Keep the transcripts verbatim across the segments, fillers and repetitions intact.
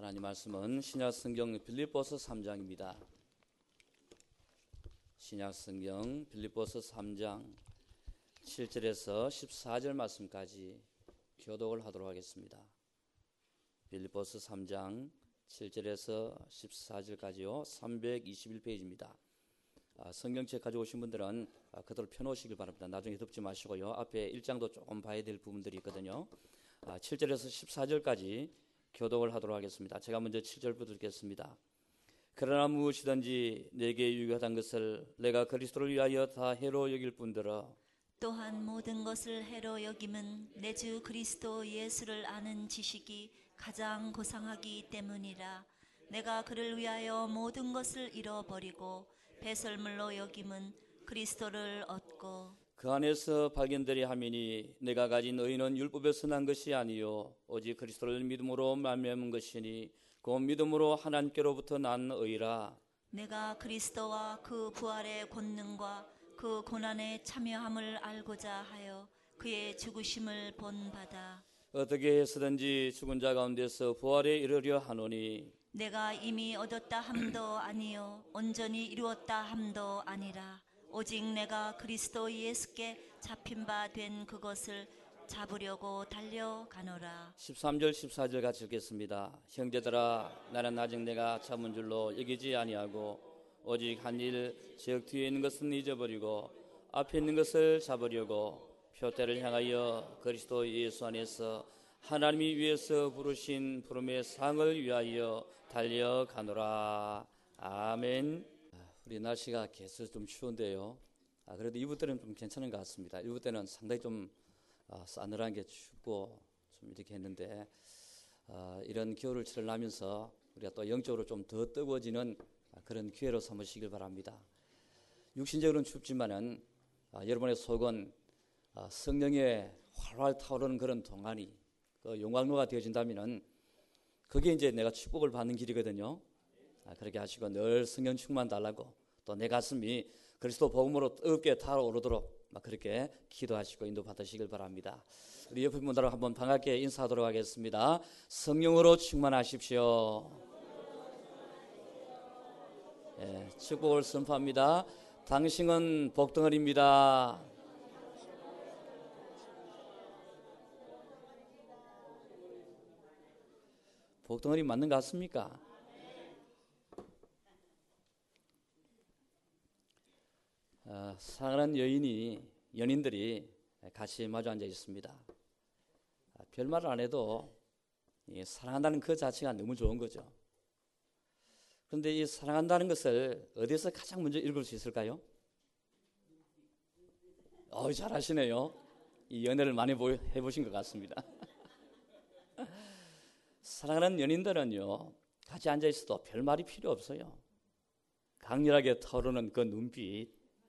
하나님 말씀은 신약성경 빌립보서 삼 장입니다. 신약성경 빌립보서 삼 장 칠 절에서 십사 절 말씀까지 교독을 하도록 하겠습니다. 빌립보서 삼 장 칠 절에서 십사 절까지요. 삼백이십일 페이지입니다. 아, 성경책 가지고 오신 분들은 아, 그대로 펴놓으시길 바랍니다. 나중에 덮지 마시고요. 앞에 일 장도 조금 봐야 될 부분들이 있거든요. 아, 칠 절에서 십사 절까지 교독을 하도록 하겠습니다. 제가 먼저 칠 절부터 읽겠습니다. 그러나 무엇이든지 내게 유익하다는 것을 내가 그리스도를 위하여 다 해로 여길 뿐더러 또한 모든 것을 해로 여김은 내 주 그리스도 예수를 아는 지식이 가장 고상하기 때문이라. 내가 그를 위하여 모든 것을 잃어버리고 배설물로 여김은 그리스도를 얻고 그 안에서 발견되리 하미니 내가 가진 의는 율법에서 난 것이 아니요 오직 그리스도를 믿음으로 말미암은 것이니 그 믿음으로 하나님께로부터 난 의라. 내가 그리스도와 그 부활의 권능과 그 고난에 참여함을 알고자 하여 그의 죽으심을 본받아 어떻게 해서든지 죽은 자 가운데서 부활에 이르려 하노니 내가 이미 얻었다 함도 아니요 온전히 이루었다 함도 아니라 오직 내가 그리스도 예수께 잡힌 바 된 그것을 잡으려고 달려가노라. 십삼 절 십사 절 같이 읽겠습니다. 형제들아 나는 아직 내가 잡은 줄로 여기지 아니하고 오직 한 일 즉 뒤에 있는 것은 잊어버리고 앞에 있는 것을 잡으려고 표대를 향하여 그리스도 예수 안에서 하나님이 위에서 부르신 부름의 상을 위하여 달려가노라. 아멘. 우리 날씨가 계속 좀 추운데요. 아, 그래도 이부 때는 좀 괜찮은 것 같습니다. 이부 때는 상당히 좀 아, 싸늘한 게 춥고 좀 이렇게 했는데 아, 이런 겨울을 치러나면서 우리가 또 영적으로 좀 더 뜨거워지는 그런 기회로 삼으시길 바랍니다. 육신적으로는 춥지만은 아, 여러분의 속은 아, 성령의 활활 타오르는 그런 동안이 그 용광로가 되어진다면은 그게 이제 내가 축복을 받는 길이거든요. 아, 그렇게 하시고 늘 성령 충만 달라고 또 내 가슴이 그리스도 복음으로 뜨겁게 타오르도록 막 그렇게 기도하시고 인도 받으시길 바랍니다. 우리 옆에 분들하고 한번 반갑게 인사하도록 하겠습니다. 성령으로 충만하십시오. 예, 축복을 선포합니다. 당신은 복덩어리입니다. 복덩어리 맞는 것 같습니까? 어, 사랑하는 여인이 연인들이 같이 마주 앉아 있습니다. 아, 별말을 안 해도 이 사랑한다는 그 자체가 너무 좋은 거죠. 그런데 이 사랑한다는 것을 어디서 가장 먼저 읽을 수 있을까요? 어, 잘하시네요. 이 연애를 많이 해보신 것 같습니다. 사랑하는 연인들은요, 같이 앉아 있어도 별 말이 필요 없어요. 강렬하게 타오르는 그 눈빛,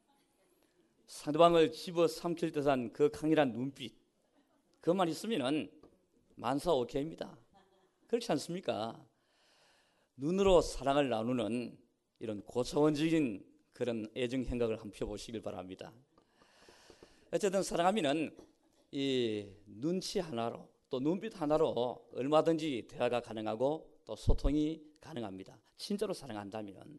상대방을 집어삼킬 듯한 그 강렬한 눈빛, 그만 있으면은 만사 오케이입니다. 그렇지 않습니까? 눈으로 사랑을 나누는 이런 고차원적인 그런 애정 행각을 한번 펴보시길 바랍니다. 어쨌든 사랑하면은 이 눈치 하나로 또 눈빛 하나로 얼마든지 대화가 가능하고 또 소통이 가능합니다. 진짜로 사랑한다면.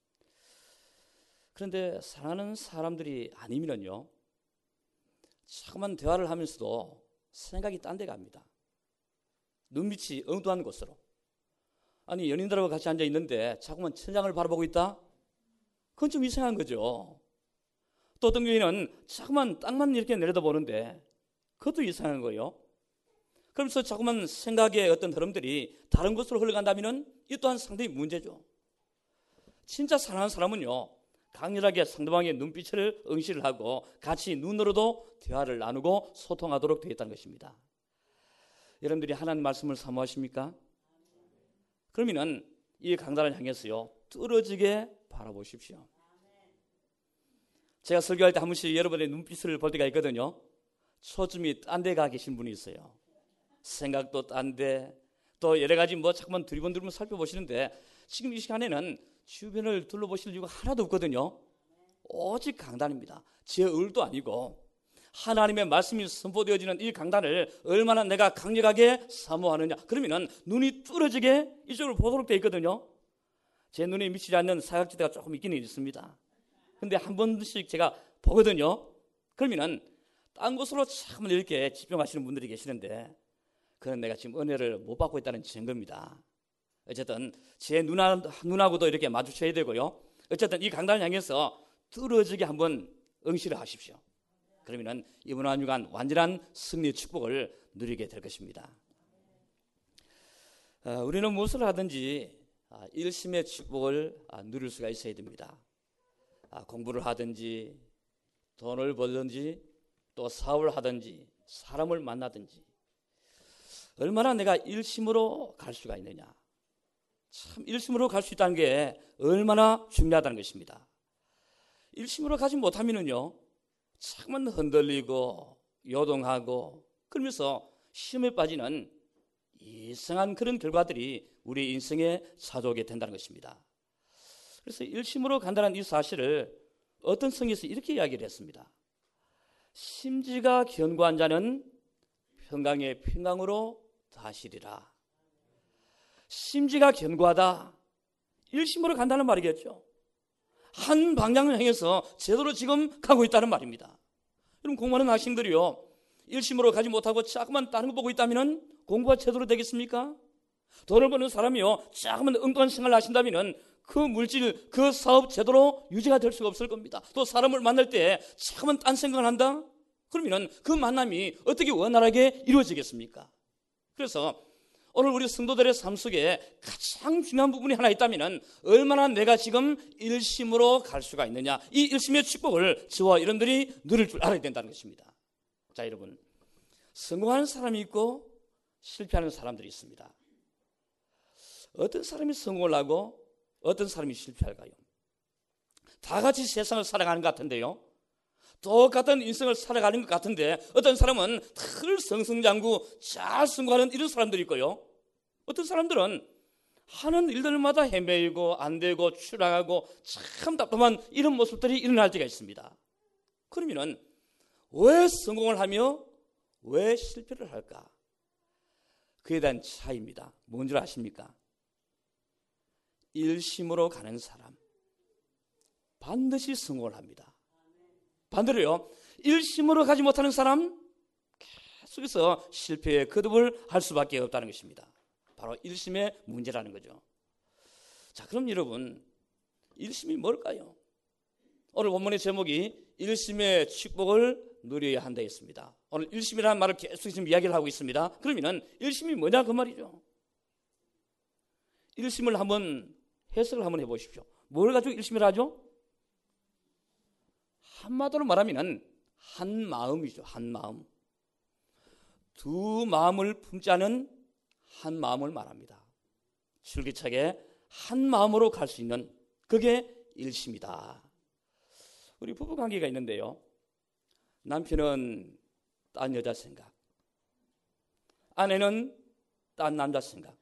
그런데 사랑하는 사람들이 아니면요, 자꾸만 대화를 하면서도 생각이 딴 데 갑니다. 눈빛이 엉뚱한 곳으로. 아니, 연인들하고 같이 앉아 있는데 자꾸만 천장을 바라보고 있다? 그건 좀 이상한 거죠. 또 어떤 경우에는 자꾸만 땅만 이렇게 내려다보는데 그것도 이상한 거예요. 그러면서 자꾸만 생각의 어떤 흐름들이 다른 곳으로 흘러간다면 이 또한 상당히 문제죠. 진짜 사랑하는 사람은요, 강렬하게 상대방의 눈빛을 응시를 하고 같이 눈으로도 대화를 나누고 소통하도록 되어 있다는 것입니다. 여러분들이 하나님 말씀을 사모하십니까? 그러면은 이 강단을 향해서요, 뚫어지게 바라보십시오. 제가 설교할 때 한 번씩 여러분의 눈빛을 볼 때가 있거든요. 초점이 딴 데 가 계신 분이 있어요. 생각도 딴 데, 또 여러 가지 뭐 자꾸만 두리번두리번 살펴보시는데 지금 이 시간에는 주변을 둘러보실 이유가 하나도 없거든요. 오직 강단입니다. 제 을도 아니고 하나님의 말씀이 선포되어지는 이 강단을 얼마나 내가 강력하게 사모하느냐. 그러면은 눈이 뚫어지게 이쪽으로 보도록 되어 있거든요. 제 눈에 미치지 않는 사각지대가 조금 있기는 있습니다. 근데 한 번씩 제가 보거든요. 그러면은 딴 곳으로 참 이렇게 집중하시는 분들이 계시는데 그건 내가 지금 은혜를 못 받고 있다는 증거입니다. 어쨌든 제 눈하, 눈하고도 이렇게 마주쳐야 되고요. 어쨌든 이 강단을 향해서 뚫어지게 한번 응시를 하십시오. 그러면은 이번 한 주간 완전한 승리의 축복을 누리게 될 것입니다. 어, 우리는 무엇을 하든지 아, 일심의 축복을 아, 누릴 수가 있어야 됩니다. 아, 공부를 하든지 돈을 벌든지 또 사업을 하든지 사람을 만나든지 얼마나 내가 일심으로 갈 수가 있느냐. 참 일심으로 갈 수 있다는 게 얼마나 중요하다는 것입니다. 일심으로 가지 못하면은요 참은 흔들리고 요동하고 그러면서 시험에 빠지는 이상한 그런 결과들이 우리 인생에 찾아오게 된다는 것입니다. 그래서 일심으로 간다는 이 사실을 어떤 성에서 이렇게 이야기를 했습니다. 심지가 견고한 자는 평강의 평강으로 다시리라. 심지가 견고하다. 일심으로 간다는 말이겠죠. 한 방향을 향해서 제대로 지금 가고 있다는 말입니다. 여러분 공부하는 학생들이요 일심으로 가지 못하고 자꾸만 다른 거 보고 있다면 공부가 제대로 되겠습니까? 돈을 버는 사람이요 자꾸만 엉뚱한 생활을 하신다면 그 물질, 그 사업 제대로 유지가 될 수가 없을 겁니다. 또 사람을 만날 때 자꾸만 딴 생각을 한다? 그러면 그 만남이 어떻게 원활하게 이루어지겠습니까? 그래서 오늘 우리 성도들의 삶 속에 가장 중요한 부분이 하나 있다면 얼마나 내가 지금 일심으로 갈 수가 있느냐. 이 일심의 축복을 저와 여러분들이 누릴 줄 알아야 된다는 것입니다. 자, 여러분 성공하는 사람이 있고 실패하는 사람들이 있습니다. 어떤 사람이 성공을 하고 어떤 사람이 실패할까요? 다 같이 세상을 살아가는 것 같은데요 똑같은 인생을 살아가는 것 같은데 어떤 사람은 늘 성성장구 잘 성공하는 이런 사람들이 있고요. 어떤 사람들은 하는 일들마다 헤매이고 안 되고 추락하고 참 답답한 이런 모습들이 일어날 때가 있습니다. 그러면은 왜 성공을 하며 왜 실패를 할까? 그에 대한 차이입니다. 뭔지 아십니까? 일심으로 가는 사람 반드시 성공을 합니다. 반대로요 일심으로 가지 못하는 사람 계속해서 실패의 거듭을 할 수밖에 없다는 것입니다. 바로 일심의 문제라는 거죠. 자, 그럼 여러분 일심이 뭘까요? 오늘 본문의 제목이 일심의 축복을 누려야 한다 했습니다. 오늘 일심이라는 말을 계속 지금 이야기를 하고 있습니다. 그러면 일심이 뭐냐 그 말이죠. 일심을 한번 해석을 한번 해보십시오. 뭘 가지고 일심을 하죠? 한마디로 말하면 한 마음이죠. 한 마음. 두 마음을 품지 않은 한 마음을 말합니다. 줄기차게 한 마음으로 갈 수 있는 그게 일심이다. 우리 부부관계가 있는데요. 남편은 딴 여자 생각, 아내는 딴 남자 생각.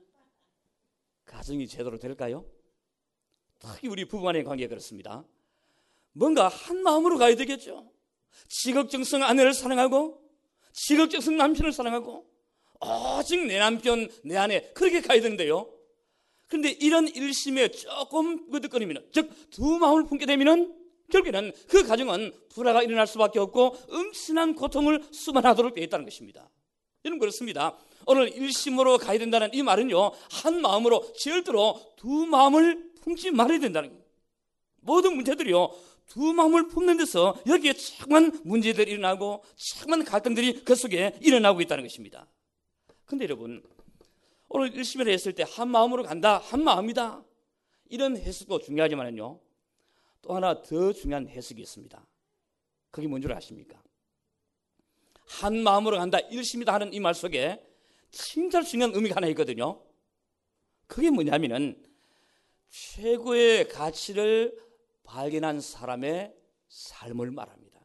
가정이 제대로 될까요? 특히 우리 부부간의 관계가 그렇습니다. 뭔가 한 마음으로 가야 되겠죠. 지극정성 아내를 사랑하고 지극정성 남편을 사랑하고 오직 내 남편, 내 아내 그렇게 가야 되는데요. 그런데 이런 일심에 조금 거듭거리면, 즉 두 마음을 품게 되면 결국에는 그 가정은 불화가 일어날 수밖에 없고 엄청난 고통을 수반하도록 되어 있다는 것입니다. 여러분 그렇습니다. 오늘 일심으로 가야 된다는 이 말은요 한 마음으로 절대로 두 마음을 품지 말아야 된다는 거예요. 모든 문제들이요 두 마음을 품는 데서 여기에 자꾸만 문제들이 일어나고 자꾸만 갈등들이 그 속에 일어나고 있다는 것입니다. 그런데 여러분 오늘 일심을 했을 때 한 마음으로 간다, 한 마음이다, 이런 해석도 중요하지만요 또 하나 더 중요한 해석이 있습니다. 그게 뭔 줄 아십니까? 한 마음으로 간다, 일심이다 하는 이 말 속에 진짜 중요한 의미가 하나 있거든요. 그게 뭐냐면은 최고의 가치를 발견한 사람의 삶을 말합니다.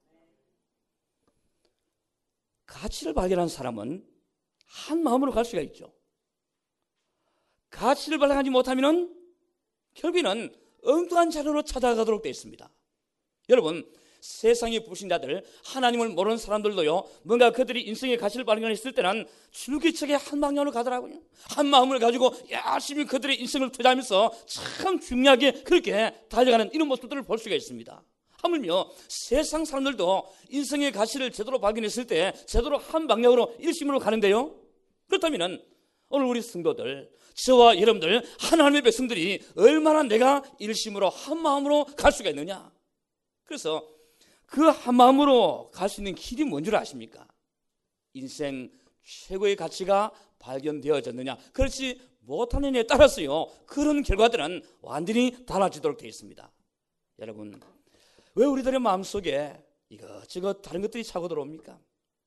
가치를 발견한 사람은 한 마음으로 갈 수가 있죠. 가치를 발견하지 못하면 결국에는 엉뚱한 자료로 찾아가도록 되어 있습니다. 여러분 세상에 부신 자들, 하나님을 모르는 사람들도요, 뭔가 그들이 인생의 가치를 발견했을 때는 줄기차게 한 방향으로 가더라고요. 한 마음을 가지고 열심히 그들의 인생을 투자하면서 참 중요하게 그렇게 달려가는 이런 모습들을 볼 수가 있습니다. 하물며 세상 사람들도 인생의 가치를 제대로 발견했을 때 제대로 한 방향으로 일심으로 가는데요, 그렇다면 오늘 우리 성도들, 저와 여러분들, 하나님의 백성들이 얼마나 내가 일심으로 한 마음으로 갈 수가 있느냐. 그래서 그 한 마음으로 갈 수 있는 길이 뭔 줄 아십니까? 인생 최고의 가치가 발견되어졌느냐, 그렇지 못하느냐에 따라서요, 그런 결과들은 완전히 달라지도록 되어 있습니다. 여러분, 왜 우리들의 마음속에 이것저것 다른 것들이 차고 들어옵니까?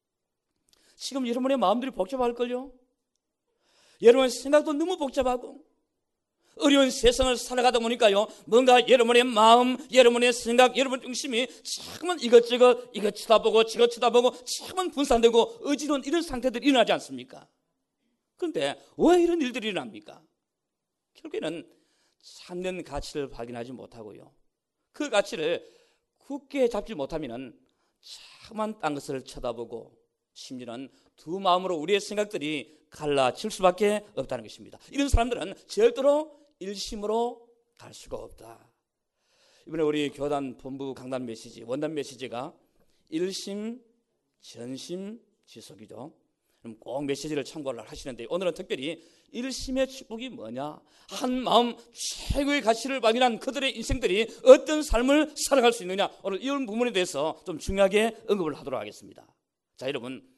지금 여러분의 마음들이 복잡할걸요? 여러분의 생각도 너무 복잡하고 어려운 세상을 살아가다 보니까요, 뭔가 여러분의 마음, 여러분의 생각, 여러분 중심이 자꾸만 이것저것 이것 쳐다보고 저것 쳐다보고 자꾸만 분산되고 어지러운 이런 상태들이 일어나지 않습니까? 그런데 왜 이런 일들이 일어납니까? 결국에는 찾는 가치를 발견하지 못하고요, 그 가치를 굳게 잡지 못하면 자꾸만 딴 것을 쳐다보고 심지어는 두 마음으로 우리의 생각들이 갈라질 수밖에 없다는 것입니다. 이런 사람들은 절대로 일심으로 갈 수가 없다. 이번에 우리 교단 본부 강단 메시지, 원단 메시지가 일심 전심 지속이죠. 그럼 꼭 메시지를 참고를 하시는데, 오늘은 특별히 일심의 축복이 뭐냐, 한 마음 최고의 가치를 발견한 그들의 인생들이 어떤 삶을 살아갈 수 있느냐, 오늘 이런 부분에 대해서 좀 중요하게 언급을 하도록 하겠습니다. 자, 여러분,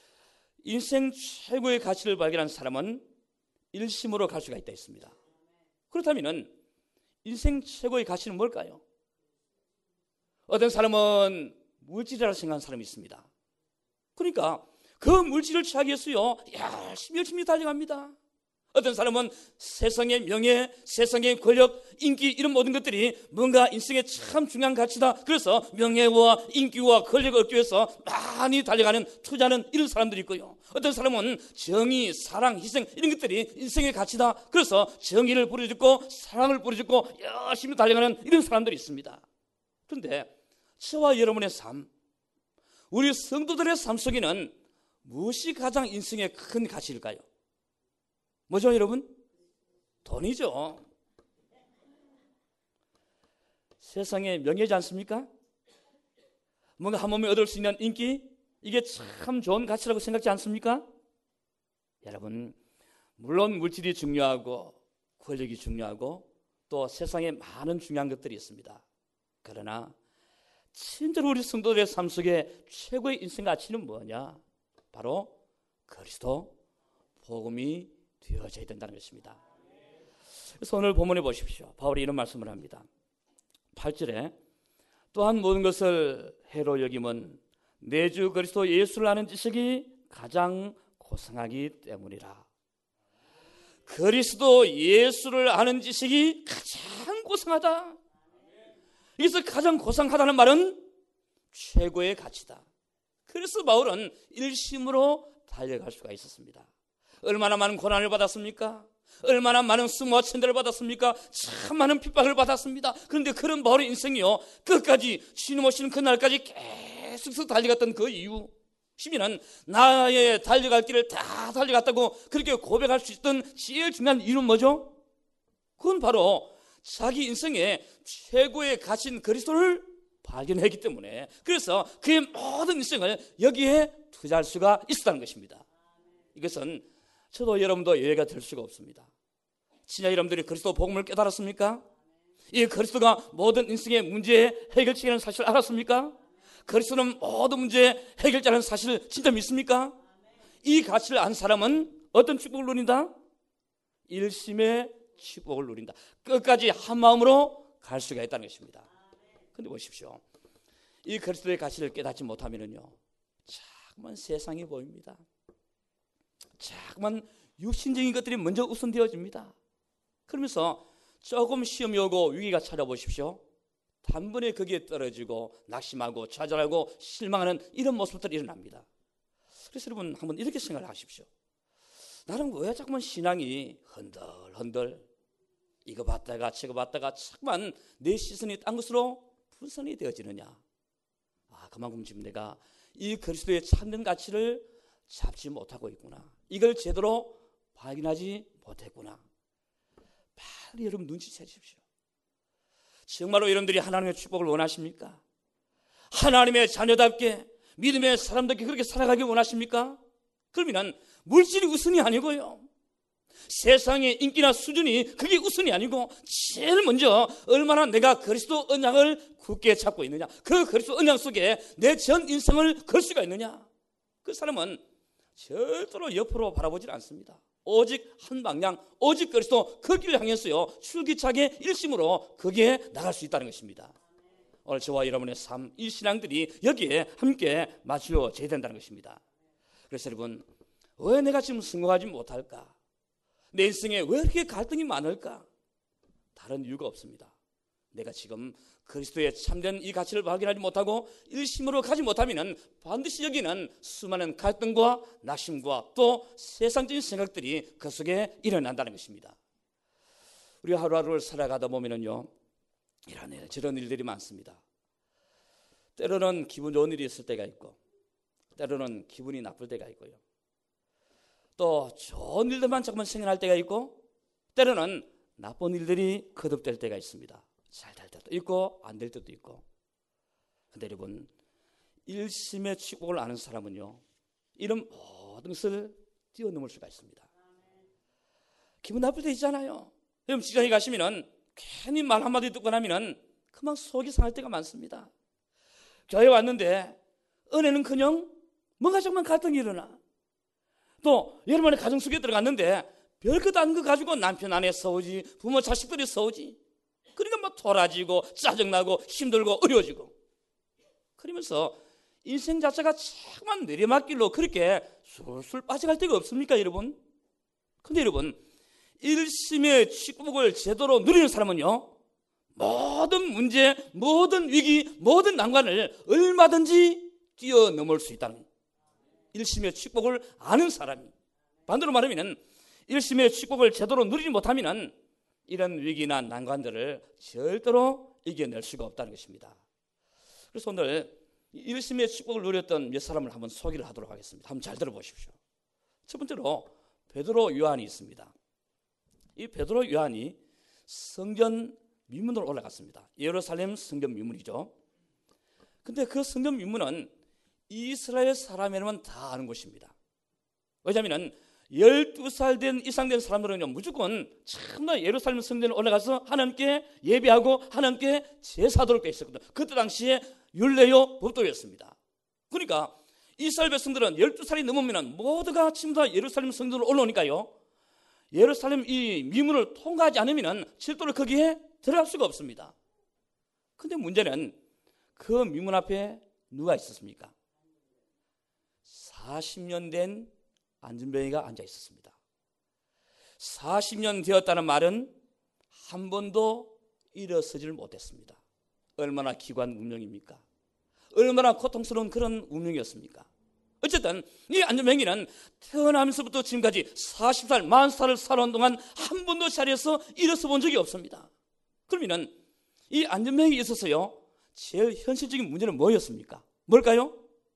인생 최고의 가치를 발견한 사람은 일심으로 갈 수가 있다 했습니다. 그렇다면 인생 최고의 가치는 뭘까요? 어떤 사람은 물질이라고 생각하는 사람이 있습니다. 그러니까 그 물질을 취하기 위해서요, 열심히 열심히 달려갑니다. 어떤 사람은 세상의 명예, 세상의 권력, 인기, 이런 모든 것들이 뭔가 인생의 참 중요한 가치다. 그래서 명예와 인기와 권력을 얻기 위해서 많이 달려가는, 투자하는 이런 사람들이 있고요. 어떤 사람은 정의, 사랑, 희생, 이런 것들이 인생의 가치다. 그래서 정의를 부르짖고 사랑을 부르짖고 열심히 달려가는 이런 사람들이 있습니다. 그런데 저와 여러분의 삶, 우리 성도들의 삶 속에는 무엇이 가장 인생의 큰 가치일까요? 뭐죠, 여러분? 돈이죠. 세상의 명예지 않습니까? 뭔가 한 몸에 얻을 수 있는 인기, 이게 참 좋은 가치라고 생각지 않습니까? 여러분, 물론 물질이 중요하고 권력이 중요하고 또 세상에 많은 중요한 것들이 있습니다. 그러나 진짜로 우리 성도들의 삶 속에 최고의 인생 가치는 뭐냐? 바로 그리스도 복음이 되어져야 된다는 것입니다. 그래서 오늘 본문에 보십시오. 바울이 이런 말씀을 합니다. 팔 절에 또한 모든 것을 해로 여김은 내 주 그리스도 예수를 아는 지식이 가장 고상하기 때문이라. 그리스도 예수를 아는 지식이 가장 고상하다. 여기서 가장 고상하다는 말은 최고의 가치다. 그래서 바울은 일심으로 달려갈 수가 있었습니다. 얼마나 많은 고난을 받았습니까? 얼마나 많은 수모와 천대를 받았습니까? 참 많은 핍박을 받았습니다. 그런데 그런 바울의 인생이요, 끝까지 주님 오시는 그날까지 계속 달려갔던 그 이유, 시민은 나의 달려갈 길을 다 달려갔다고 그렇게 고백할 수 있던 제일 중요한 이유는 뭐죠? 그건 바로 자기 인생의 최고의 가치인 그리스도를 발견했기 때문에, 그래서 그의 모든 인생을 여기에 투자할 수가 있었다는 것입니다. 이것은 저도 여러분도 예외가 될 수가 없습니다. 진짜 여러분들이 그리스도 복음을 깨달았습니까? 이 그리스도가 모든 인생의 문제의 해결책이라는 사실을 알았습니까? 그리스도는 모든 문제의 해결자라는 사실을 진짜 믿습니까? 이 가치를 안 사람은 어떤 축복을 누린다? 일심의 축복을 누린다. 끝까지 한 마음으로 갈 수가 있다는 것입니다. 그런데 보십시오. 이 그리스도의 가치를 깨닫지 못하면요, 자꾸만 세상이 보입니다. 자꾸만 육신적인 것들이 먼저 우선되어집니다. 그러면서 조금 시험이 오고 위기가 찾아보십시오. 단번에 거기에 떨어지고 낙심하고 좌절하고 실망하는 이런 모습들이 일어납니다. 그래서 여러분 한번 이렇게 생각을 하십시오. 나는 왜 자꾸만 신앙이 흔들흔들 이거 봤다가 저거 봤다가 자꾸만 내 시선이 딴 것으로 분산이 되어지느냐. 그만큼 지금 내가 이 그리스도의 참된 가치를 잡지 못하고 있구나. 이걸 제대로 발견하지 못했구나. 빨리 여러분 눈치채십시오. 정말로 여러분들이 하나님의 축복을 원하십니까? 하나님의 자녀답게 믿음의 사람답게 그렇게 살아가길 원하십니까? 그러면 물질이 우선이 아니고요, 세상의 인기나 수준이 그게 우선이 아니고 제일 먼저 얼마나 내가 그리스도 언약을 굳게 잡고 있느냐, 그 그리스도 언약 속에 내 전 인생을 걸 수가 있느냐. 그 사람은 절대로 옆으로 바라보질 않습니다. 오직 한 방향, 오직 그리스도, 그 길을 향해서요 줄기차게 일심으로 거기에 나갈 수 있다는 것입니다. 오늘 저와 여러분의 삶, 이 신앙들이 여기에 함께 맞추어져야 된다는 것입니다. 그래서 여러분, 왜 내가 지금 성공하지 못할까? 내 인생에 왜 이렇게 갈등이 많을까? 다른 이유가 없습니다. 내가 지금 그리스도의 참된 이 가치를 발견하지 못하고 일심으로 가지 못하면 반드시 여기는 수많은 갈등과 낙심과 또 세상적인 생각들이 그 속에 일어난다는 것입니다. 우리 하루하루를 살아가다 보면은요, 이런 일, 저런 일들이 많습니다. 때로는 기분 좋은 일이 있을 때가 있고, 때로는 기분이 나쁠 때가 있고요, 또 좋은 일들만 조금만 생겨날 때가 있고, 때로는 나쁜 일들이 거듭될 때가 있습니다. 잘 될 때도 있고 안 될 때도 있고. 그런데 여러분, 일심의 축복을 아는 사람은요, 이런 모든 것을 뛰어넘을 수가 있습니다. 기분 나쁠 때 있잖아요. 여러분, 직장에 가시면은 괜히 말 한마디 듣고 나면은 그만 속이 상할 때가 많습니다. 교회 왔는데 은혜는커녕 뭔가 정말 갈등이 일어나. 또 여러분의 가정 속에 들어갔는데 별것 아닌 거 가지고 남편 아내 싸우지, 부모 자식들이 싸우지. 그러니까 뭐 토라지고 짜증나고 힘들고 어려워지고. 그러면서 인생 자체가 자꾸만 내리막길로 그렇게 술술 빠져갈 데가 없습니까, 여러분? 근데 여러분, 일심의 축복을 제대로 누리는 사람은요, 모든 문제, 모든 위기, 모든 난관을 얼마든지 뛰어넘을 수 있다는, 일심의 축복을 아는 사람이. 반대로 말하면 일심의 축복을 제대로 누리지 못하면 이런 위기나 난관들을 절대로 이겨낼 수가 없다는 것입니다. 그래서 오늘 일심의 축복을 누렸던 몇 사람을 한번 소개를 하도록 하겠습니다. 한번 잘 들어보십시오. 첫 번째로 베드로 요한이 있습니다. 이 베드로 요한이 성전 미문으로 올라갔습니다. 예루살렘 성전 미문이죠. 근데 그 성전 미문은 이스라엘 사람이라면 다 아는 곳입니다. 왜냐하면 열두 살 된 이상 된 사람들은요, 무조건 참나 예루살렘 성전에 올라가서 하나님께 예배하고 하나님께 제사도록 되어 있었거든요. 그때 당시에 율례요 법도였습니다. 그러니까 이스라엘 백성들은 열두 살이 넘으면 모두가 전부 다 예루살렘 성전으로 올라오니까요, 예루살렘 이 미문을 통과하지 않으면 절대로 거기에 들어갈 수가 없습니다. 근데 문제는 그 미문 앞에 누가 있었습니까? 사십 년 된 안전뱅이가 앉아 있었습니다. 사십 년 되었다는 말은 한 번도 일어서지를 못했습니다. 얼마나 기관 운명입니까? 얼마나 고통스러운 그런 운명이었습니까? 어쨌든 이 안전뱅이는 태어나면서부터 지금까지 사십 살, 사십 살을 살아온 동안 한 번도 자리에서 일어서 본 적이 없습니다. 그러면 이 안전뱅이에 있어서요, 제일 현실적인 문제는 뭐였습니까? 뭘까요?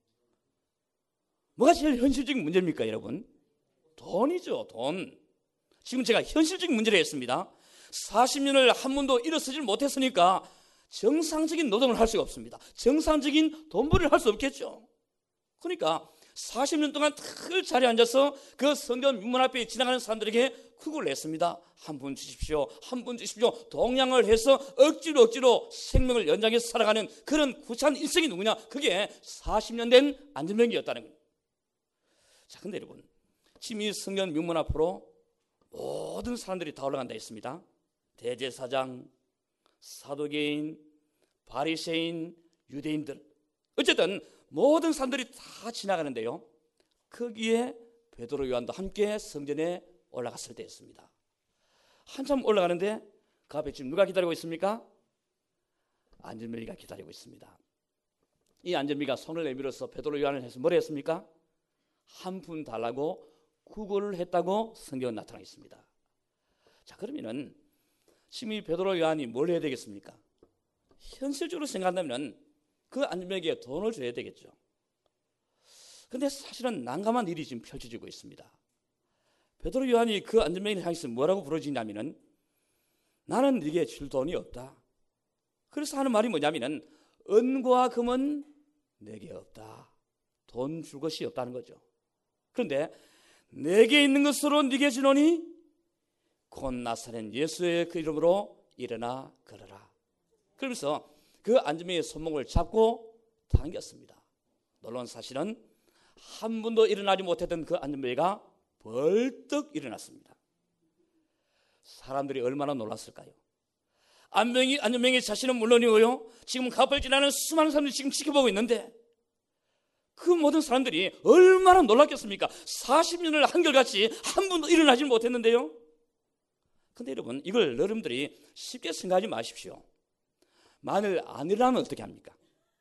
뭐가 제일 현실적인 문제입니까, 여러분? 돈이죠, 돈. 지금 제가 현실적인 문제를 했습니다. 사십 년을 한 번도 일어서질 못했으니까 정상적인 노동을 할 수가 없습니다. 정상적인 돈벌이를 할 수 없겠죠. 그러니까 사십 년 동안 늘 자리에 앉아서 그 성전 문문 앞에 지나가는 사람들에게 구걸을 했습니다. 한 분 주십시오, 한 분 주십시오. 동양을 해서 억지로 억지로 생명을 연장해서 살아가는 그런 구차한 인생이 누구냐? 그게 사십 년 된 안전뱅이였다는 거예요. 자, 근데 여러분, 지금 이 성전 문문 앞으로 모든 사람들이 다 올라간다 했습니다. 대제사장, 사두개인, 바리새인, 유대인들, 어쨌든 모든 사람들이 다 지나가는데요, 거기에 베드로 요한도 함께 성전에 올라갔을 때였습니다. 한참 올라가는데 그 앞에 지금 누가 기다리고 있습니까? 안전뱅이가 기다리고 있습니다. 이 안전뱅이가 손을 내밀어서 베드로 요한을 해서 뭐라 했습니까? 한 푼 달라고 구걸을 했다고 성경은 나타나 있습니다. 자, 그러면은 지금 이 베드로 요한이 뭘 해야 되겠습니까? 현실적으로 생각한다면 그 안전뱅이에게 돈을 줘야 되겠죠. 그런데 사실은 난감한 일이 지금 펼쳐지고 있습니다. 베드로 요한이 그 안전뱅이를 향해서 뭐라고 부르짖냐면은 나는 네게 줄 돈이 없다. 그래서 하는 말이 뭐냐면은 은과 금은 내게 없다. 돈 줄 것이 없다는 거죠. 그런데 내게 있는 것으로 네게 주노니 곧 나사렛 예수의 그 이름으로 일어나 걸어라. 그러면서 그 안전뱅이의 손목을 잡고 당겼습니다. 놀라운 사실은 한 번도 일어나지 못했던 그 안전뱅이가 벌떡 일어났습니다. 사람들이 얼마나 놀랐을까요? 안전뱅이, 안전뱅이 자신은 물론이고요, 지금 가을 지나는 수많은 사람들이 지금 지켜보고 있는데 그 모든 사람들이 얼마나 놀랐겠습니까? 사십 년을 한결같이 한 번도 일어나지 못했는데요. 근데 여러분, 이걸 여러분들이 쉽게 생각하지 마십시오. 만일 안 일어나면 어떻게 합니까?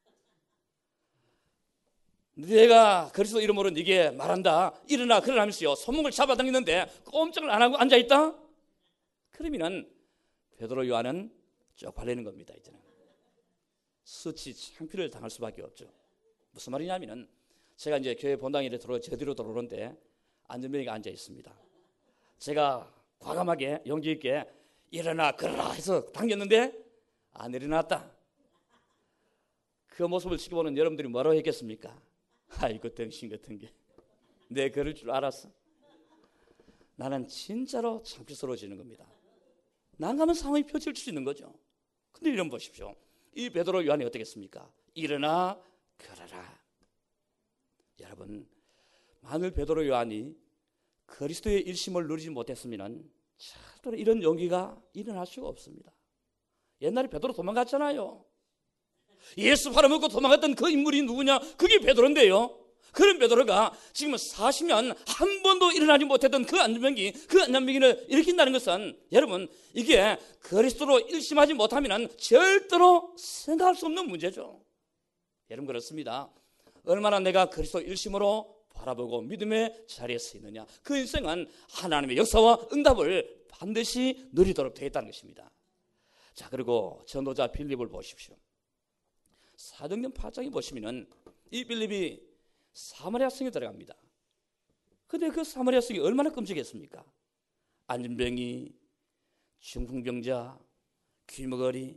내가 그리스도 이름으로 네게 말한다, 일어나, 그러면서요 손목을 잡아당기는데 꼼짝을 안 하고 앉아있다? 그러면은 베드로 요한은 쪽팔리는 겁니다. 이제는 수치 창피를 당할 수밖에 없죠. 무슨 말이냐면은 제가 이제 교회 본당에 들어 제 뒤로 들어오는데 안전뱅이가 앉아 있습니다. 제가 과감하게 용기 있게 일어나 걸어라 해서 당겼는데 안 일어났다. 그 모습을 지켜보는 여러분들이 뭐라고 했겠습니까? 아이고 덩신 같은 게 내 그럴 줄 알았어. 나는 진짜로 창피스러워지는 겁니다. 난감한 상황이 펼쳐질 수 있는 거죠. 근데 이런 보십시오. 이 베드로 요한이 어떻겠습니까? 일어나 걸어라. 여러분, 만일 베드로 요한이 그리스도의 일심을 누리지 못했으면 절대로 이런 용기가 일어날 수가 없습니다. 옛날에 베드로 도망갔잖아요. 예수 팔아먹고 도망갔던 그 인물이 누구냐? 그게 베드로인데요. 그런 베드로가 지금 사십 년 한 번도 일어나지 못했던 그 안전뱅이, 그 안전뱅이를 일으킨다는 것은 여러분, 이게 그리스도로 일심하지 못하면 절대로 생각할 수 없는 문제죠. 여러분, 그렇습니다. 얼마나 내가 그리스도 일심으로 바라보고 믿음의 자리에 서 있느냐, 그 인생은 하나님의 역사와 응답을 반드시 누리도록 되어 있다는 것입니다. 자, 그리고 전도자 빌립을 보십시오. 사도행전 팔 장에 보시면은 이 빌립이 사마리아 성에 들어갑니다. 근데 그 사마리아 성이 얼마나 끔찍했습니까? 안전뱅이, 중풍병자, 귀머거리,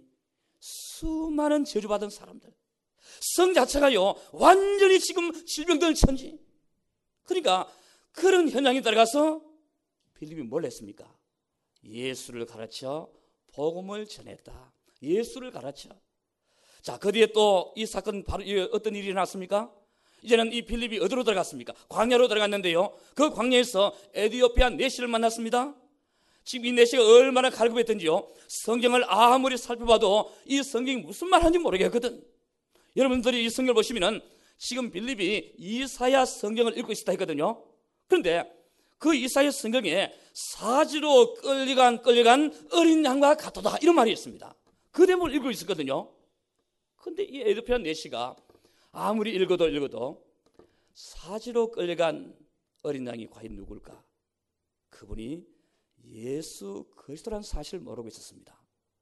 수많은 저주받은 사람들, 성 자체가요 완전히 지금 질병들 천지. 그러니까 그런 현장에 들어가서 빌립이 뭘 했습니까? 예수를 가르쳐 복음을 전했다. 예수를 가르쳐. 자, 그 뒤에 또 이 사건 바로 어떤 일이 일어났습니까? 이제는 이 빌립이 어디로 들어갔습니까? 광야로 들어갔는데요, 그 광야에서 에디오피아 내시를 만났습니다. 지금 이 내시가 얼마나 갈급했던지요, 성경을 아무리 살펴봐도 이 성경이 무슨 말 하는지 모르겠거든. 여러분들이 이 성경을 보시면은 지금 빌립이 이사야 성경을 읽고 있었다 했거든요. 그런데 그 이사야 성경에 사지로 끌려간 끌려간 어린 양과 같도다, 이런 말이 있습니다. 그 대목을 읽고 있었거든요. 그런데 이 에디오피아 내시가 아무리 읽어도 읽어도 사지로 끌려간 어린 양이 과연 누굴까? 그분이 예수 그리스도라는 사실을 모르고 있었습니다.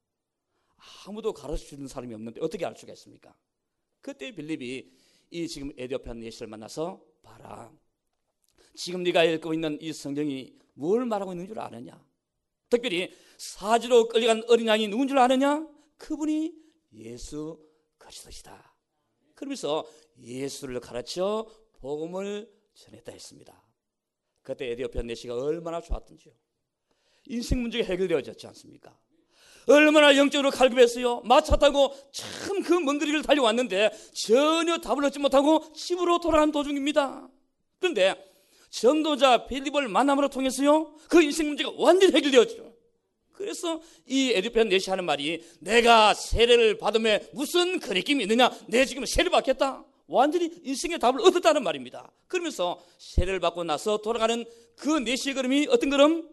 아무도 가르쳐주는 사람이 없는데 어떻게 알 수가 있습니까? 그때 빌립이 이 지금 에디오피아 내시를 만나서, 봐라, 지금 네가 읽고 있는 이 성경이 뭘 말하고 있는 줄 아느냐? 특별히 사지로 끌려간 어린 양이 누군 줄 아느냐? 그분이 예수 그리스도시다. 그러면서 예수를 가르쳐 복음을 전했다 했습니다. 그때 에디오피아 내시가 얼마나 좋았던지요. 인생 문제가 해결되어졌지 않습니까? 얼마나 영적으로 갈급했어요. 마차 타고 참 그 먼 거리를 달려왔는데 전혀 답을 얻지 못하고 집으로 돌아간 도중입니다. 그런데 전도자 빌립을 만남으로 통해서요, 그 인생 문제가 완전히 해결되었죠. 그래서 이 에디오피아 내시 하는 말이, 내가 세례를 받음에 무슨 거리낌이 있느냐, 내 지금 세례 받겠다. 완전히 인생의 답을 얻었다는 말입니다. 그러면서 세례를 받고 나서 돌아가는 그 내시의 걸음이 어떤 걸음?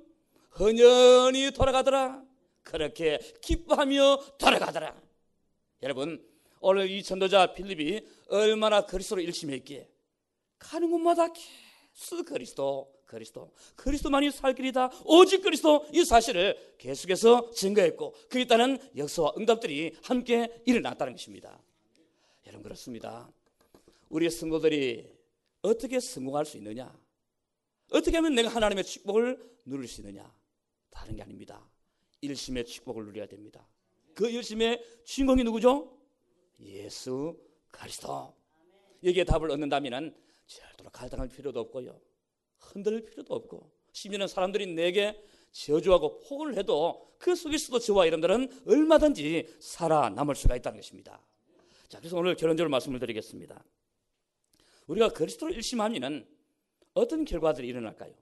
헌연히 돌아가더라. 그렇게 기뻐하며 돌아가더라. 여러분, 오늘 이 전도자 빌립이 얼마나 그리스도로 일심했기에 가는 곳마다 계속 그리스도 그리스도 그리스도만이 살 길이다, 오직 그리스도, 이 사실을 계속해서 증거했고, 그에 따른 역사와 응답들이 함께 일어났다는 것입니다. 여러분 그렇습니다. 우리 성도들이 어떻게 성공할 수 있느냐? 어떻게 하면 내가 하나님의 축복을 누릴 수 있느냐? 다른 게 아닙니다. 일심의 축복을 누려야 됩니다. 그 일심의 주인공이 누구죠? 예수 그리스도. 여기에 답을 얻는다면 절대로 갈등할 필요도 없고요, 흔들릴 필요도 없고, 심지어는 사람들이 내게 저주하고 폭을 해도 그 속에서도 저와 여러분들은 얼마든지 살아남을 수가 있다는 것입니다. 자, 그래서 오늘 결론적으로 말씀을 드리겠습니다. 우리가 그리스도를 일심하면 어떤 결과들이 일어날까요?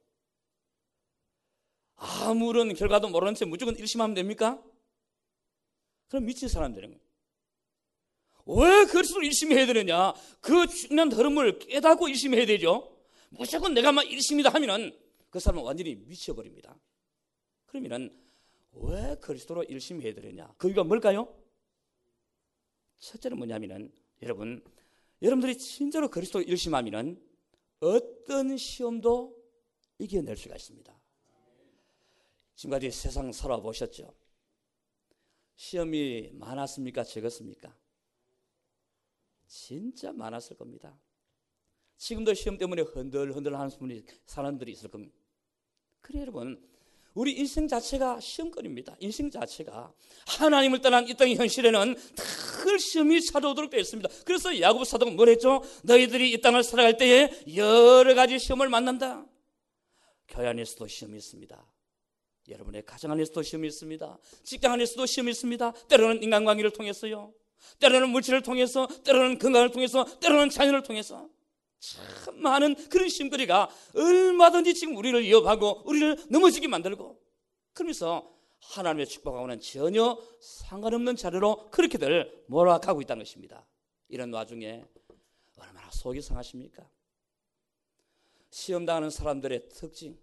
아무런 결과도 모르는 채 무조건 일심하면 됩니까? 그럼 미친 사람들은 왜 그리스도를 일심해야 되느냐? 그 중요한 흐름을 깨닫고 일심해야 되죠. 무조건 내가 막 일심이다 하면은 그 사람은 완전히 미쳐버립니다. 그러면은 왜 그리스도로 일심해야 되느냐? 그 이유가 뭘까요? 첫째는 뭐냐면은 여러분, 여러분들이 진짜로 그리스도 일심하면은 어떤 시험도 이겨낼 수가 있습니다. 지금까지 세상 살아보셨죠? 시험이 많았습니까? 적었습니까? 진짜 많았을 겁니다. 지금도 시험 때문에 흔들흔들 하는 사람들이 있을 겁니다. 그래 여러분, 우리 인생 자체가 시험거리입니다. 인생 자체가 하나님을 떠난 이 땅의 현실에는 늘 시험이 찾아오도록 되어 있습니다. 그래서 야고보 사도가 뭘 했죠? 너희들이 이 땅을 살아갈 때에 여러 가지 시험을 만난다. 교회 안에서도 시험이 있습니다. 여러분의 가정 안에서도 시험이 있습니다. 직장 안에서도 시험이 있습니다. 때로는 인간관계를 통해서요, 때로는 물질을 통해서, 때로는 건강을 통해서, 때로는 자연을 통해서 참 많은 그런 시험거리가 얼마든지 지금 우리를 위협하고 우리를 넘어지게 만들고, 그러면서 하나님의 축복하고는 전혀 상관없는 자료로 그렇게들 몰아가고 있다는 것입니다. 이런 와중에 얼마나 속이 상하십니까? 시험당하는 사람들의 특징,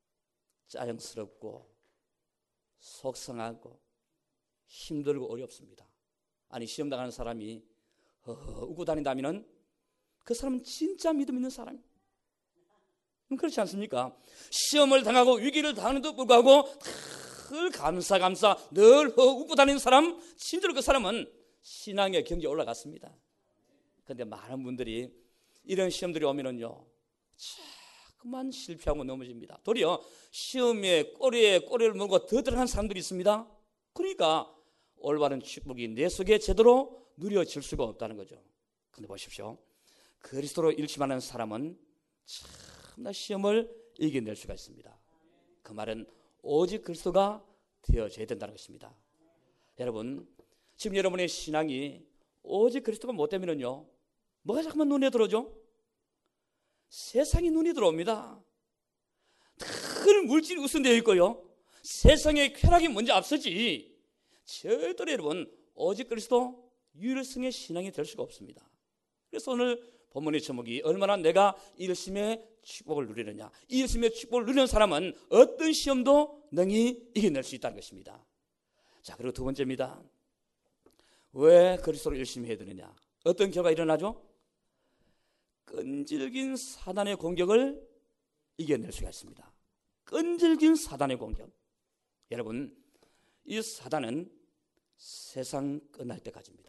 짜증스럽고 속상하고 힘들고 어렵습니다. 아니, 시험당하는 사람이 허허 웃고 다닌다면 그 사람은 진짜 믿음 있는 사람이에요. 그렇지 않습니까? 시험을 당하고 위기를 당하는데도 불구하고 늘 감사 감사 늘 웃고 다니는 사람, 진짜로 그 사람은 신앙의 경지에 올라갔습니다. 그런데 많은 분들이 이런 시험들이 오면은요 자꾸만 실패하고 넘어집니다. 도리어 시험에 꼬리에 꼬리를 물고 더 들어간 사람들이 있습니다. 그러니까 올바른 축복이 내 속에 제대로 누려질 수가 없다는 거죠. 근데 보십시오, 그리스도로 일심하는 사람은 참나 시험을 이겨낼 수가 있습니다. 그 말은 오직 그리스도가 되어져야 된다는 것입니다. 여러분, 지금 여러분의 신앙이 오직 그리스도가 못 되면은요 뭐가 자꾸만 눈에 들어오죠? 세상이 눈이 들어옵니다. 늘 물질이 우선되어 있고요, 세상의 쾌락이 먼저 앞서지 절대로 여러분 오직 그리스도 유일성의 신앙이 될 수가 없습니다. 그래서 오늘 본문의 제목이 얼마나 내가 일심의 축복을 누리느냐, 이 일심의 축복을 누리는 사람은 어떤 시험도 능히 이겨낼 수 있다는 것입니다. 자, 그리고 두 번째입니다. 왜 그리스도를 열심히 해야 되느냐? 어떤 결과가 일어나죠? 끈질긴 사단의 공격을 이겨낼 수가 있습니다. 끈질긴 사단의 공격. 여러분, 이 사단은 세상 끝날 때까지입니다.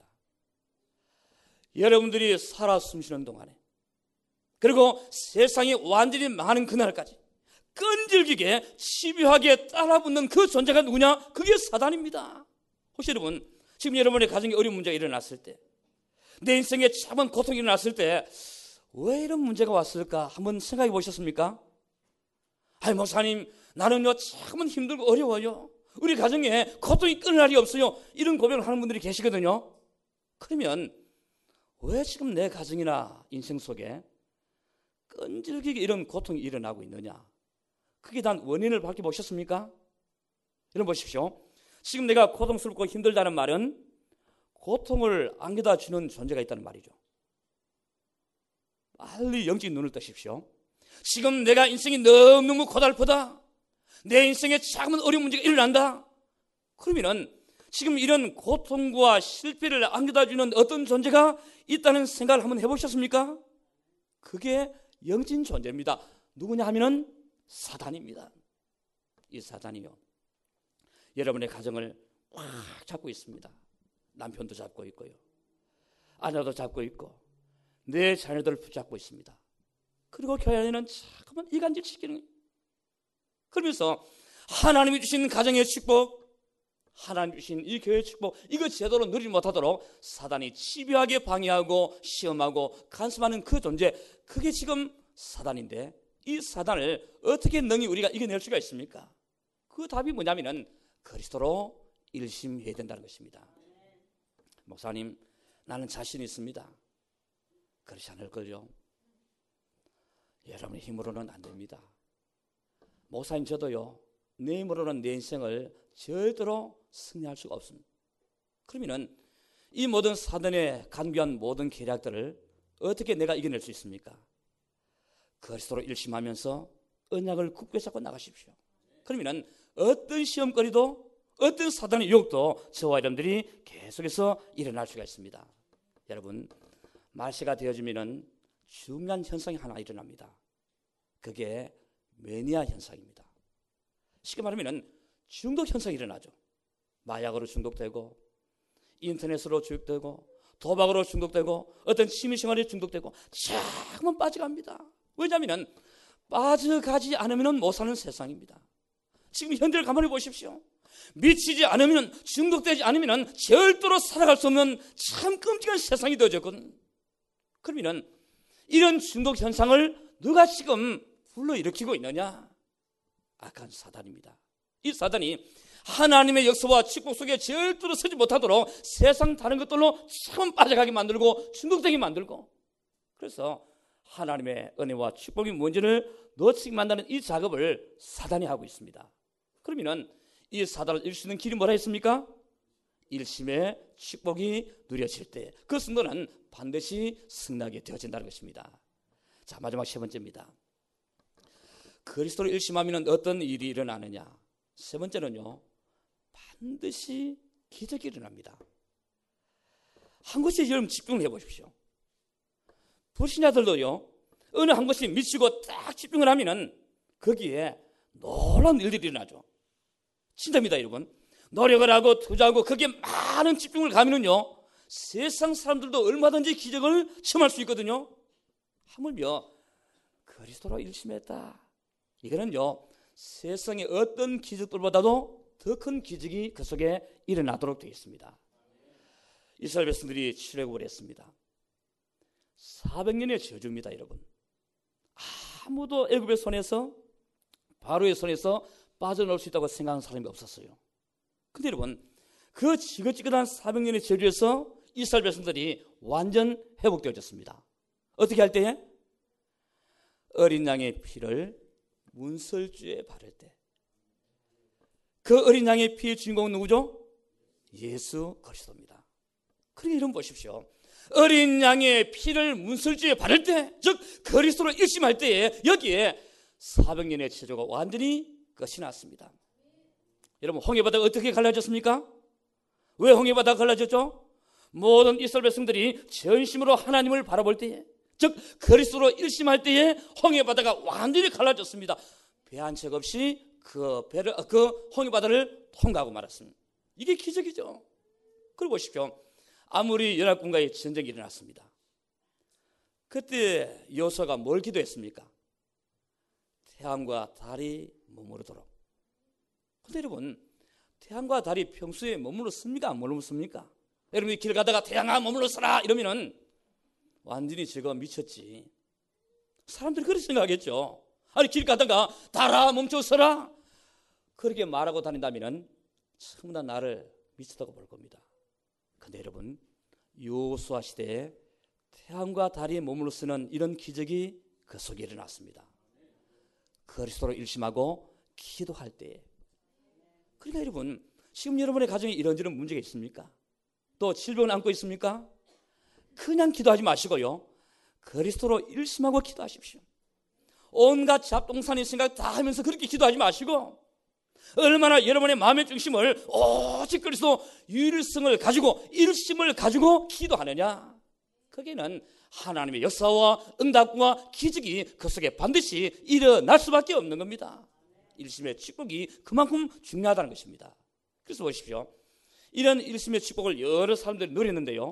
여러분들이 살아 숨쉬는 동안에, 그리고 세상이 완전히 망하는 그날까지 끈질기게 집요하게 따라붙는 그 존재가 누구냐? 그게 사단입니다. 혹시 여러분, 지금 여러분의 가정에 어려운 문제가 일어났을 때, 내 인생에 참은 고통이 일어났을 때 왜 이런 문제가 왔을까 한번 생각해 보셨습니까? 아니 목사님, 나는요 참은 힘들고 어려워요, 우리 가정에 고통이 끊을 날이 없어요, 이런 고백을 하는 분들이 계시거든요. 그러면 왜 지금 내 가정이나 인생 속에 끈질기게 이런 고통이 일어나고 있느냐? 그게 단 원인을 밝혀보셨습니까? 여러분 보십시오. 지금 내가 고통스럽고 힘들다는 말은 고통을 안겨다 주는 존재가 있다는 말이죠. 빨리 영적인 눈을 뜨십시오. 지금 내가 인생이 너무너무 고달프다, 내 인생에 작은 어려운 문제가 일어난다, 그러면은 지금 이런 고통과 실패를 안겨다 주는 어떤 존재가 있다는 생각을 한번 해보셨습니까? 그게 영적인 존재입니다. 누구냐 하면은 사단입니다. 이 사단이요, 여러분의 가정을 꽉 잡고 있습니다. 남편도 잡고 있고요, 아내도 잡고 있고 내 자녀들을 붙잡고 있습니다. 그리고 교회 안에는 자꾸만 이간질 시키는 거예요. 그러면서 하나님이 주신 가정의 축복, 하나님 주신 이 교회의 축복, 이거 제대로 누리지 못하도록 사단이 집요하게 방해하고 시험하고 간섭하는 그 존재, 그게 지금 사단인데, 이 사단을 어떻게 능히 우리가 이겨낼 수가 있습니까? 그 답이 뭐냐면은 그리스도로 일심해야 된다는 것입니다. 목사님, 나는 자신 있습니다. 그렇지 않을걸요. 여러분의 힘으로는 안 됩니다. 목사님, 저도요, 내 힘으로는 내 인생을 절대로 승리할 수가 없습니다. 그러면은 이 모든 사단의 간교한 모든 계략들을 어떻게 내가 이겨낼 수 있습니까? 그리스도로 일심하면서 언약을 굳게 잡고 나가십시오. 그러면은 어떤 시험거리도, 어떤 사단의 유혹도 저와 여러분들이 계속해서 일어날 수가 있습니다. 여러분, 말세가 되어지면은 중요한 현상이 하나 일어납니다. 그게 매니아 현상입니다. 쉽게 말하면 중독 현상이 일어나죠. 마약으로 중독되고, 인터넷으로 중독되고, 도박으로 중독되고, 어떤 취미생활에 중독되고, 자꾸만 빠져갑니다. 왜냐하면 빠져가지 않으면 못 사는 세상입니다. 지금 현대를 가만히 보십시오. 미치지 않으면, 중독되지 않으면 절대로 살아갈 수 없는 참 끔찍한 세상이 되어졌거든. 그러면 이런 중독 현상을 누가 지금 불러일으키고 있느냐? 악한 사단입니다. 이 사단이 하나님의 역사와 축복 속에 절대로 서지 못하도록 세상 다른 것들로 참 빠져가게 만들고 중독되게 만들고, 그래서 하나님의 은혜와 축복이 뭔지를 놓치게 만드는 이 작업을 사단이 하고 있습니다. 그러면 이 사단을 이길 수 있는 길이 뭐라 했습니까? 일심의 축복이 누려질 때 그 순간은 반드시 승리하게 되어진다는 것입니다. 자, 마지막 세 번째입니다. 그리스도로 일심하면 어떤 일이 일어나느냐? 세 번째는요, 반드시 기적이 일어납니다. 한 곳에 여러분 집중을 해보십시오. 불신자들도요, 어느 한 곳에 미치고 딱 집중을 하면은 거기에 놀라운 일들이 일어나죠. 진짜입니다, 여러분. 노력을 하고 투자하고 거기에 많은 집중을 가면은요, 세상 사람들도 얼마든지 기적을 체험할 수 있거든요. 하물며 그리스도로 일심했다, 이거는요, 세상의 어떤 기적들보다도 더 큰 기적이 그 속에 일어나도록 되어 있습니다. 이스라엘 백성들이 출애굽을 했습니다. 사백 년의 저주입니다, 여러분. 아무도 애굽의 손에서, 바로의 손에서 빠져나올 수 있다고 생각하는 사람이 없었어요. 근데 여러분, 그 지긋지긋한 사백 년의 저주에서 이스라엘 백성들이 완전 회복되어졌습니다. 어떻게 할 때에? 어린 양의 피를 문설주에 바를 때. 그 어린 양의 피의 주인공은 누구죠? 예수 그리스도입니다. 그러니까 여러분 보십시오. 어린 양의 피를 문설주에 바를 때, 즉 그리스도로 일심할 때에 여기에 사백 년의 저주가 완전히 끝이 났습니다. 여러분, 홍해바다가 어떻게 갈라졌습니까? 왜 홍해바다가 갈라졌죠? 모든 이스라엘 백성들이 전심으로 하나님을 바라볼 때에, 즉 그리스도로 일심할 때에 홍해바다가 완전히 갈라졌습니다. 배 한 척 없이 그 배를, 그 홍해바다를 통과하고 말았습니다. 이게 기적이죠. 그리고 보십시오. 아무리 연합군과의 전쟁이 일어났습니다. 그때 여호수아가 뭘 기도했습니까? 태양과 달이 머무르도록. 근데 여러분, 태양과 달이 평소에 머물렀습니까? 안 머물렀습니까? 여러분이 길 가다가 태양아 머물러서라 이러면은 완전히 제가 미쳤지. 사람들이 그렇게 생각하겠죠. 아니, 길 가다가 달아 멈춰서라 그렇게 말하고 다닌다면은 전부 다 나를 미쳤다고 볼 겁니다. 근데 여러분, 여호수아 시대에 태양과 달이 머물러 쓰는 이런 기적이 그 속에 일어났습니다. 그리스도로 일심하고 기도할 때에. 그러니까 여러분, 지금 여러분의 가정에 이런저런 문제가 있습니까? 또 질병을 안고 있습니까? 그냥 기도하지 마시고요, 그리스도로 일심하고 기도하십시오. 온갖 잡동사니 생각 다 하면서 그렇게 기도하지 마시고, 얼마나 여러분의 마음의 중심을 오직 그리스도 유일성을 가지고 일심을 가지고 기도하느냐, 거기에는 하나님의 역사와 응답과 기적이 그 속에 반드시 일어날 수밖에 없는 겁니다. 일심의 축복이 그만큼 중요하다는 것입니다. 그래서 보십시오. 이런 일심의 축복을 여러 사람들이 누렸는데요,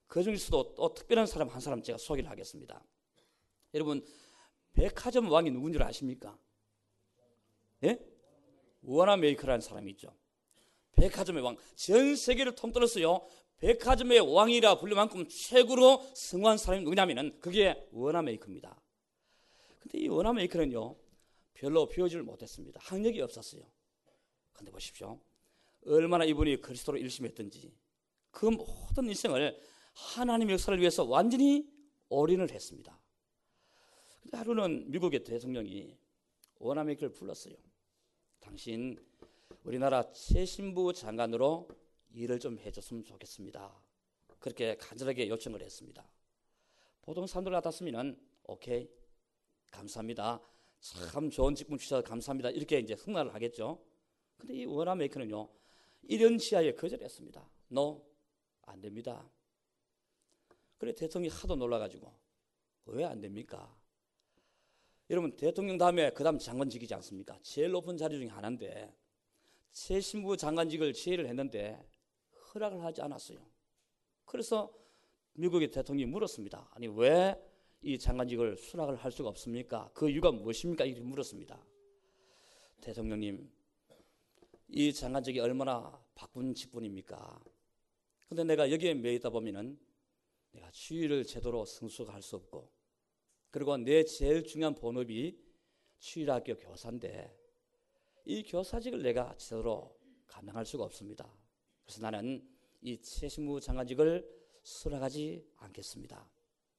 그 중에서도 또 특별한 사람 한 사람 제가 소개를 하겠습니다. 여러분, 백화점 왕이 누군지 아십니까? 예? 워나메이커라는 사람이 있죠. 백화점의 왕, 전 세계를 통틀어서요 백화점의 왕이라 불릴 만큼 최고로 성공한 사람이 누구냐면은 그게 워나메이커입니다. 근데 이 워나메이커는요 별로 배우지를 못했습니다. 학력이 없었어요. 근데 보십시오, 얼마나 이분이 그리스도로 일심했던지 그 모든 인생을 하나님의 역사를 위해서 완전히 올인을 했습니다. 근데 하루는 미국의 대통령이 워나메이커를 불렀어요. 당신 우리나라 최신부 장관으로 일을 좀 해줬으면 좋겠습니다. 그렇게 간절하게 요청을 했습니다. 보통 사람들 같았으면 오케이, 감사합니다, 참 좋은 직분 주셔서 감사합니다, 이렇게 이제 흥화를 하겠죠. 근데 이 워나메이커는요 이런 지하에 거절했습니다. No, 안 됩니다. 그래 대통령이 하도 놀라가지고 왜 안 됩니까? 여러분, 대통령 다음에 그 다음 장관직이지 않습니까? 제일 높은 자리 중에 하나인데 최신부 장관직을 제의를 했는데 허락을 하지 않았어요. 그래서 미국의 대통령이 물었습니다. 아니 왜 이 장관직을 수락을 할 수가 없습니까? 그 이유가 무엇입니까? 이렇게 물었습니다. 대통령님, 이 장관직이 얼마나 바쁜 직분입니까? 근데 내가 여기에 매여 있다 보면은 내가 주의를 제대로 성숙할 수 없고, 그리고 내 제일 중요한 본업이 주일학교 교사인데 이 교사직을 내가 제대로 감당할 수가 없습니다. 그래서 나는 이 최신부 장관직을 수락하지 않겠습니다.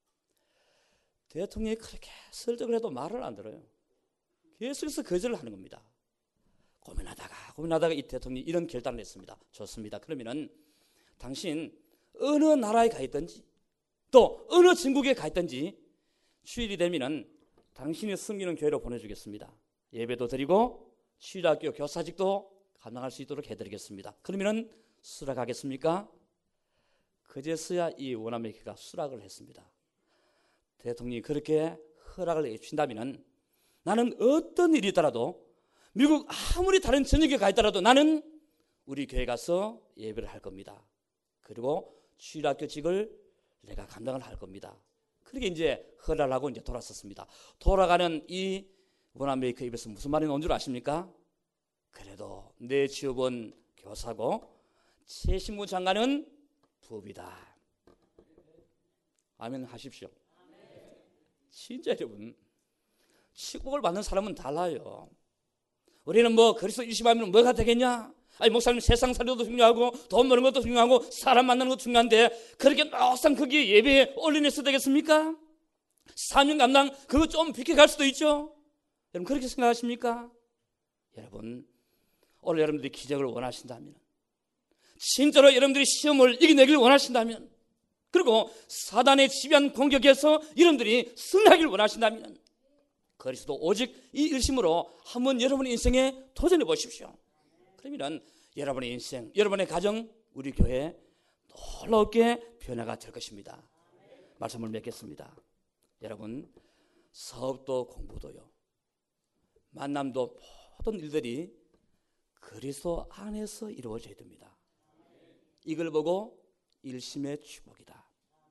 대통령이 그렇게 설득을 해도 말을 안 들어요. 계속해서 거절을 하는 겁니다. 고민하다가 고민하다가 이 대통령이 이런 결단을 했습니다. 좋습니다. 그러면은 당신 어느 나라에 가 있든지 또 어느 전국에 가 있든지 주일이 되면은 당신이 섬기는 교회로 보내주겠습니다. 예배도 드리고 주일학교 교사직도 감당할 수 있도록 해드리겠습니다. 그러면은 수락하겠습니까? 그제서야 이 워나메이커가 수락을 했습니다. 대통령이 그렇게 허락을 해준다면 나는 어떤 일이 있더라도 미국 아무리 다른 전역에 가 있더라도 나는 우리 교회 가서 예배를 할 겁니다. 그리고 주일학교직을 내가 감당을 할 겁니다. 그렇게 이제 허락을 하고 이제 돌아섰습니다. 돌아가는 이 워나메이커 입에서 무슨 말이 나온 줄 아십니까? 그래도 내 취업은 교사고 최신부 장관은 부업이다. 아멘 하십시오. 진짜 여러분, 축복을 받는 사람은 달라요. 우리는 뭐 그리스도 일심하면 뭐가 되겠냐? 아니 목사님 세상 살려도 중요하고 돈 버는 것도 중요하고 사람 만나는 것도 중요한데 그렇게 막상 거기에 예배에 올인해서 되겠습니까? 사명 감당 그거 좀 비켜갈 수도 있죠. 여러분 그렇게 생각하십니까? 여러분 오늘 여러분들이 기적을 원하신다면, 진짜로 여러분들이 시험을 이겨내기를 원하신다면, 그리고 사단의 지배한 공격에서 여러분들이 승리하기를 원하신다면 그리스도 오직 이 일심으로 한번 여러분의 인생에 도전해 보십시오. 그러면 여러분의 인생, 여러분의 가정, 우리 교회 놀랍게 변화가 될 것입니다. 말씀을 맺겠습니다. 여러분, 사업도 공부도요, 만남도 모든 일들이 그리스도 안에서 이루어져야 됩니다. 이걸 보고 일심의 축복이다.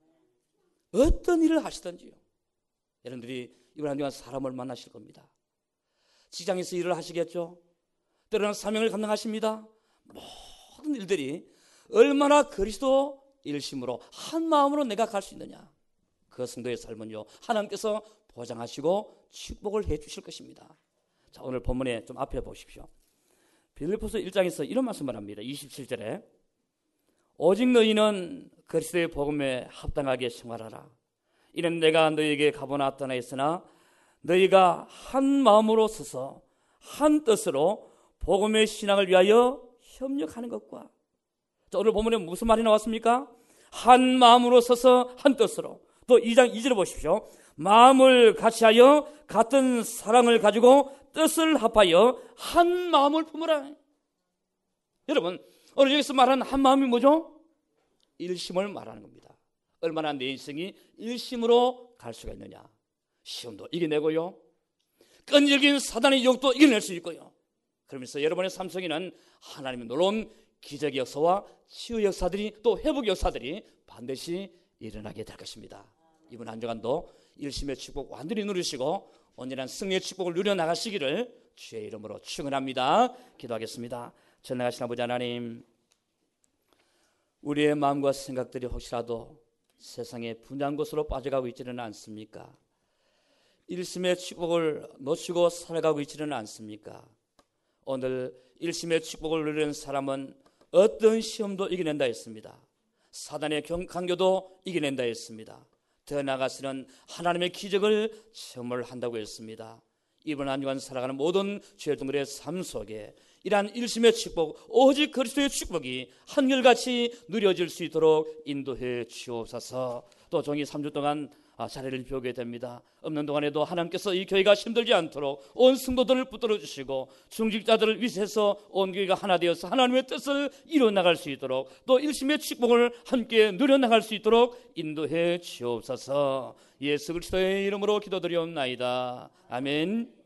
어떤 일을 하시든지요, 여러분들이 이번 한 주간 사람을 만나실 겁니다. 직장에서 일을 하시겠죠. 때로는 사명을 감당하십니다. 모든 일들이 얼마나 그리스도 일심으로 한 마음으로 내가 갈 수 있느냐, 그 성도의 삶은요 하나님께서 보장하시고 축복을 해 주실 것입니다. 자, 오늘 본문에 좀 앞에 보십시오. 빌립보서 일 장에서 이런 말씀을 합니다. 이십칠 절에 오직 너희는 그리스도의 복음에 합당하게 생활하라. 이는 내가 너희에게 가보나타나 했으나 너희가 한 마음으로 서서 한 뜻으로 복음의 신앙을 위하여 협력하는 것과. 자, 오늘 본문에 무슨 말이 나왔습니까? 한 마음으로 서서 한 뜻으로. 또 이 장 이 절을 보십시오. 마음을 같이하여 같은 사랑을 가지고 뜻을 합하여 한 마음을 품으라. 여러분 오늘 여기서 말하는 한 마음이 뭐죠? 일심을 말하는 겁니다. 얼마나 내 인생이 일심으로 갈 수가 있느냐. 시험도 이겨내고요, 끈질긴 사단의 유혹도 이겨낼 수 있고요. 그러면서 여러분의 삶 속에는 하나님의 놀라운 기적의 역사와 치유 역사들이, 또 회복 역사들이 반드시 일어나게 될 것입니다. 이번 한 주간도 일심의 축복 완전히 누리시고 온전한 승리의 축복을 누려 나가시기를 주의 이름으로 축원합니다. 기도하겠습니다. 전능하신 아버지 하나님, 우리의 마음과 생각들이 혹시라도 세상의 분한 곳으로 빠져가고 있지는 않습니까? 일심의 축복을 놓치고 살아가고 있지는 않습니까? 오늘 일심의 축복을 누리는 사람은 어떤 시험도 이겨낸다 했습니다. 사단의 강교도 이겨낸다 했습니다. 더 나아가서는 하나님의 기적을 체험을 한다고 했습니다. 이번 한 주간 살아가는 모든 죄들의 삶 속에 이러한 일심의 축복, 오직 그리스도의 축복이 한결같이 누려질 수 있도록 인도해 주옵소서. 또 종이 삼 주 동안 자리를 비우게 됩니다. 없는 동안에도 하나님께서 이 교회가 힘들지 않도록 온 성도들을 붙들어 주시고 중직자들을 위해서 온 교회가 하나 되어서 하나님의 뜻을 이루어나갈 수 있도록 또 일심의 축복을 함께 누려나갈 수 있도록 인도해 주옵소서. 예수 그리스도의 이름으로 기도드리옵나이다. 아멘.